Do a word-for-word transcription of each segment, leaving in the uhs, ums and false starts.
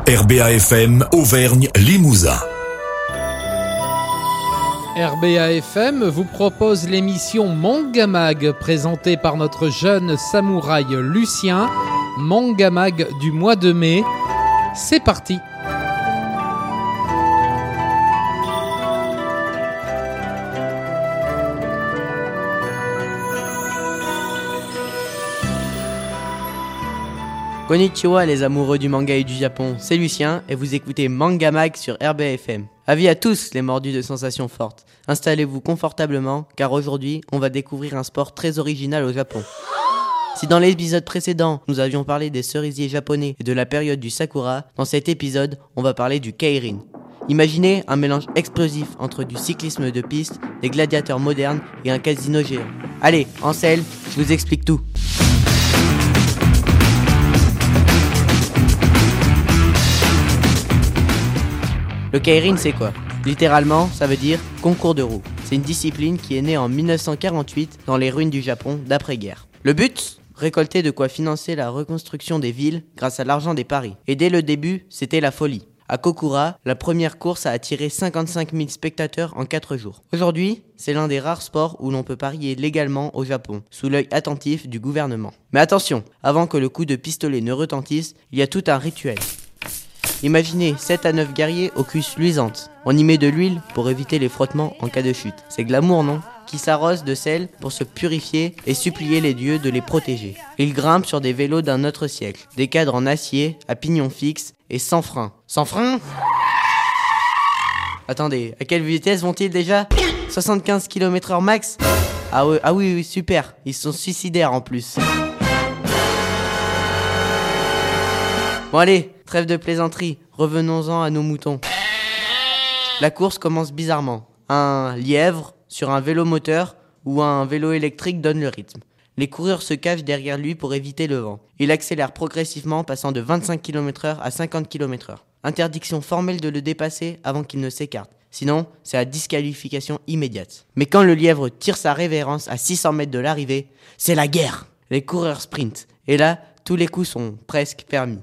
R B A F M Auvergne-Limousin. R B A F M vous propose l'émission Manga Mag, présentée par notre jeune samouraï Lucien. Manga Mag du mois de mai. C'est parti. Konnichiwa les amoureux du manga et du Japon, c'est Lucien et vous écoutez Manga Mag sur R B A F M. Avis à tous les mordus de sensations fortes. Installez-vous confortablement car aujourd'hui on va découvrir un sport très original au Japon. Si dans l'épisode précédent nous avions parlé des cerisiers japonais et de la période du sakura, dans cet épisode on va parler du keirin. Imaginez un mélange explosif entre du cyclisme de piste, des gladiateurs modernes et un casino géant. Allez, en selle, je vous explique tout. Le keirin, c'est quoi ? Littéralement, ça veut dire concours de roues. C'est une discipline qui est née en dix-neuf cent quarante-huit dans les ruines du Japon d'après-guerre. Le but ? Récolter de quoi financer la reconstruction des villes grâce à l'argent des paris. Et dès le début, c'était la folie. À Kokura, la première course a attiré cinquante-cinq mille spectateurs en quatre jours. Aujourd'hui, c'est l'un des rares sports où l'on peut parier légalement au Japon, sous l'œil attentif du gouvernement. Mais attention, avant que le coup de pistolet ne retentisse, il y a tout un rituel. Imaginez sept à neuf guerriers aux cuisses luisantes. On y met de l'huile pour éviter les frottements en cas de chute. C'est glamour, non ? Qui s'arrosent de sel pour se purifier et supplier les dieux de les protéger. Ils grimpent sur des vélos d'un autre siècle. Des cadres en acier, à pignon fixe et sans frein. Sans frein ? Attendez, à quelle vitesse vont-ils déjà ? soixante-quinze kilomètres heure max ? Ah oui, ah oui, oui, super. Ils sont suicidaires en plus. Bon allez, trêve de plaisanterie, revenons-en à nos moutons. La course commence bizarrement. Un lièvre sur un vélo moteur ou un vélo électrique donne le rythme. Les coureurs se cachent derrière lui pour éviter le vent. Il accélère progressivement, passant de vingt-cinq kilomètres heure à cinquante kilomètres heure. Interdiction formelle de le dépasser avant qu'il ne s'écarte. Sinon, c'est la disqualification immédiate. Mais quand le lièvre tire sa révérence à six cents mètres de l'arrivée, c'est la guerre. Les coureurs sprintent. Et là, tous les coups sont presque permis.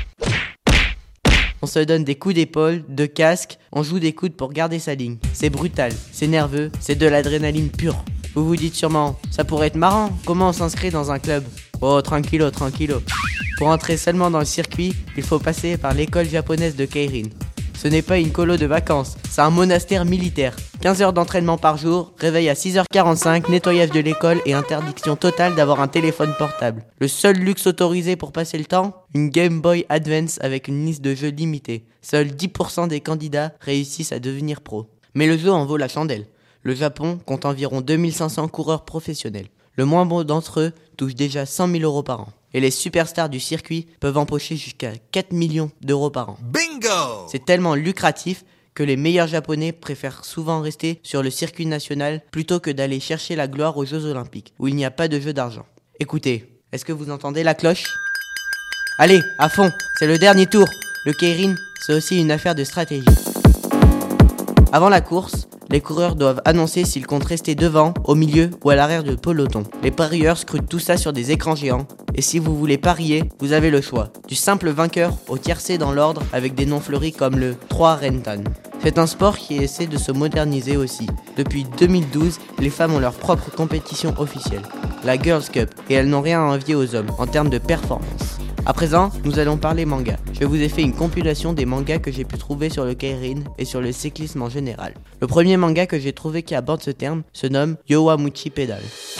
On se donne des coups d'épaule, de casque, on joue des coudes pour garder sa ligne. C'est brutal, c'est nerveux, c'est de l'adrénaline pure. Vous vous dites sûrement, ça pourrait être marrant, comment on s'inscrit dans un club ? Oh, tranquillo, tranquillo. Pour entrer seulement dans le circuit, il faut passer par l'école japonaise de keirin. Ce n'est pas une colo de vacances, c'est un monastère militaire. quinze heures d'entraînement par jour, réveil à six heures quarante-cinq, nettoyage de l'école et interdiction totale d'avoir un téléphone portable. Le seul luxe autorisé pour passer le temps, une Game Boy Advance avec une liste de jeux limitée. Seuls dix pour cent des candidats réussissent à devenir pro. Mais le jeu en vaut la chandelle. Le Japon compte environ deux mille cinq cents coureurs professionnels. Le moins bon d'entre eux touche déjà cent mille euros par an. Et les superstars du circuit peuvent empocher jusqu'à quatre millions d'euros par an. Bingo ! C'est tellement lucratif que les meilleurs japonais préfèrent souvent rester sur le circuit national plutôt que d'aller chercher la gloire aux Jeux Olympiques, où il n'y a pas de jeu d'argent. Écoutez, est-ce que vous entendez la cloche ? Allez, à fond, c'est le dernier tour. Le keirin, c'est aussi une affaire de stratégie. Avant la course, les coureurs doivent annoncer s'ils comptent rester devant, au milieu ou à l'arrière du peloton. Les parieurs scrutent tout ça sur des écrans géants. Et si vous voulez parier, vous avez le choix. Du simple vainqueur au tiercé dans l'ordre avec des noms fleuris comme le trois Rentan. C'est un sport qui essaie de se moderniser aussi. Depuis deux mille douze, les femmes ont leur propre compétition officielle, la Girls Cup, et elles n'ont rien à envier aux hommes en termes de performance. À présent, nous allons parler manga. Je vous ai fait une compilation des mangas que j'ai pu trouver sur le keirin et sur le cyclisme en général. Le premier manga que j'ai trouvé qui aborde ce terme se nomme Yowamuchi Pedal.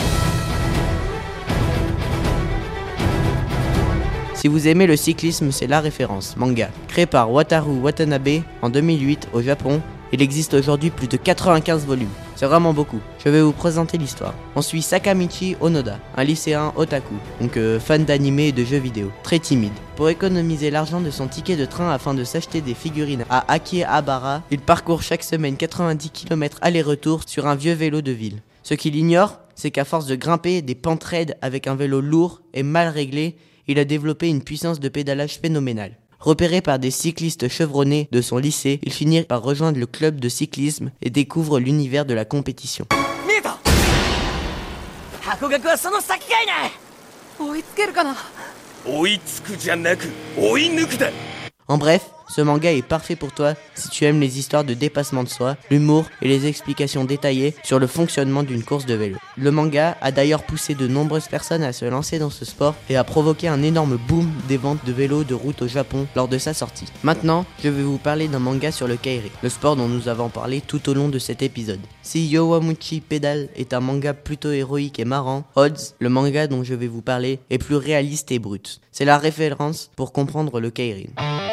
Si vous aimez le cyclisme, c'est la référence, manga. Créé par Wataru Watanabe en deux mille huit au Japon, il existe aujourd'hui plus de quatre-vingt-quinze volumes. C'est vraiment beaucoup. Je vais vous présenter l'histoire. On suit Sakamichi Onoda, un lycéen otaku, donc euh, fan d'anime et de jeux vidéo, très timide. Pour économiser l'argent de son ticket de train afin de s'acheter des figurines à Akihabara, il parcourt chaque semaine quatre-vingt-dix kilomètres aller-retour sur un vieux vélo de ville. Ce qu'il ignore, c'est qu'à force de grimper des pentes raides avec un vélo lourd et mal réglé, il a développé une puissance de pédalage phénoménale. Repéré par des cyclistes chevronnés de son lycée, il finit par rejoindre le club de cyclisme et découvre l'univers de la compétition. En bref, ce manga est parfait pour toi si tu aimes les histoires de dépassement de soi, l'humour et les explications détaillées sur le fonctionnement d'une course de vélo. Le manga a d'ailleurs poussé de nombreuses personnes à se lancer dans ce sport et a provoqué un énorme boom des ventes de vélos de route au Japon lors de sa sortie. Maintenant, je vais vous parler d'un manga sur le keirin, le sport dont nous avons parlé tout au long de cet épisode. Si Yowamuchi Pedal est un manga plutôt héroïque et marrant, Odds, le manga dont je vais vous parler, est plus réaliste et brut. C'est la référence pour comprendre le keirin.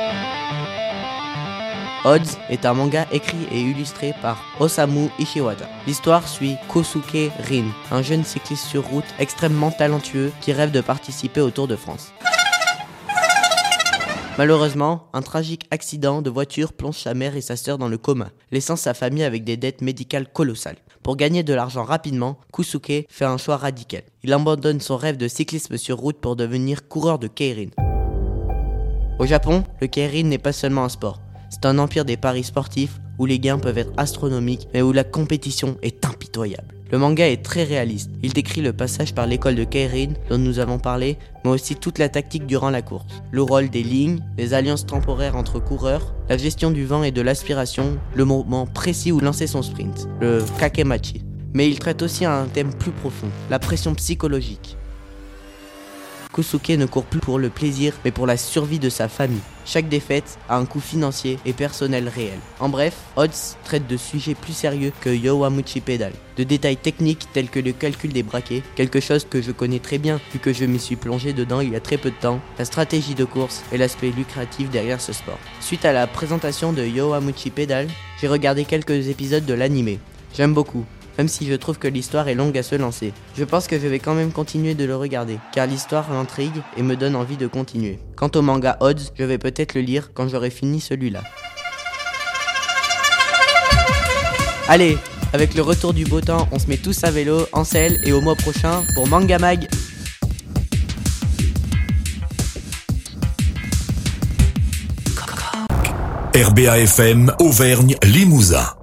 Odds est un manga écrit et illustré par Osamu Ishiwata. L'histoire suit Kosuke Rin, un jeune cycliste sur route extrêmement talentueux qui rêve de participer au Tour de France. Malheureusement, un tragique accident de voiture plonge sa mère et sa sœur dans le coma, laissant sa famille avec des dettes médicales colossales. Pour gagner de l'argent rapidement, Kosuke fait un choix radical. Il abandonne son rêve de cyclisme sur route pour devenir coureur de keirin. Au Japon, le keirin n'est pas seulement un sport. C'est un empire des paris sportifs où les gains peuvent être astronomiques mais où la compétition est impitoyable. Le manga est très réaliste. Il décrit le passage par l'école de keirin dont nous avons parlé, mais aussi toute la tactique durant la course. Le rôle des lignes, les alliances temporaires entre coureurs, la gestion du vent et de l'aspiration, le moment précis où lancer son sprint, le kakemachi. Mais il traite aussi un thème plus profond, la pression psychologique. Kosuke ne court plus pour le plaisir, mais pour la survie de sa famille. Chaque défaite a un coût financier et personnel réel. En bref, Odds traite de sujets plus sérieux que Yowamuchi Pedal. De détails techniques tels que le calcul des braquets, quelque chose que je connais très bien vu que je m'y suis plongé dedans il y a très peu de temps, la stratégie de course et l'aspect lucratif derrière ce sport. Suite à la présentation de Yowamuchi Pedal, j'ai regardé quelques épisodes de l'anime. J'aime beaucoup. Même si je trouve que l'histoire est longue à se lancer. Je pense que je vais quand même continuer de le regarder, car l'histoire m'intrigue et me donne envie de continuer. Quant au manga Odds, je vais peut-être le lire quand j'aurai fini celui-là. Allez, avec le retour du beau temps, on se met tous à vélo, en selle, et au mois prochain pour Manga Mag. R B A F M Auvergne Limousin.